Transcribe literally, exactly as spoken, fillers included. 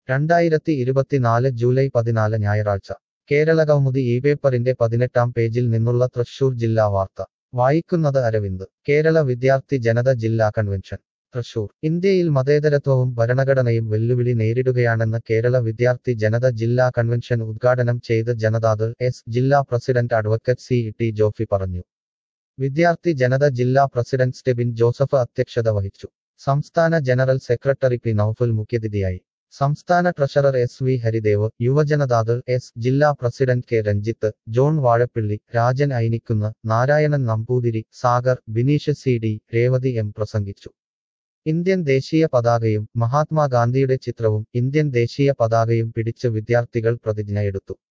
രണ്ടായിരത്തി ഇരുപത്തിനാല് ജൂലൈ പതിനാല് ഞായറാഴ്ച കേരള കൗമുദി ഈ പേപ്പറിന്റെ പതിനെട്ടാം പേജിൽ നിന്നുള്ള തൃശൂർ ജില്ലാ വാർത്ത വായിക്കുന്നത് അരവിന്ദ് കേരള വിദ്യാർത്ഥി ജനത ജില്ലാ കൺവെൻഷൻ തൃശൂർ ഇന്ത്യയിൽ മതേതരത്വവും ഭരണഘടനയും വെല്ലുവിളി നേരിടുകയാണെന്ന് കേരള വിദ്യാർത്ഥി ജനത ജില്ലാ കൺവെൻഷൻ ഉദ്ഘാടനം ചെയ്ത് ജനതാദൾ എസ് ജില്ലാ president advocate C T Jofy പറഞ്ഞു. വിദ്യാർത്ഥി ജനത ജില്ലാ പ്രസിഡന്റ് സ്റ്റെബിൻ ജോസഫ് അധ്യക്ഷത വഹിച്ചു. സംസ്ഥാന ജനറൽ സെക്രട്ടറി പി നൌഫൽ മുഖ്യാതിഥിയായി. സംസ്ഥാന ട്രഷറർ എസ് വി ഹരിദേവ്, യുവജനതാദൾ എസ് ജില്ലാ president K Ranjith, John Vazhappilly, Rajan Ainikkunnu, Narayanan Namboothiri, Sagar, Bineesh C D, Revathi M പ്രസംഗിച്ചു. ഇന്ത്യൻ ദേശീയ പതാകയും മഹാത്മാഗാന്ധിയുടെ ചിത്രവും ഇന്ത്യൻ ദേശീയ പതാകയും പിടിച്ച് വിദ്യാർത്ഥികൾ പ്രതിജ്ഞയെടുത്തു.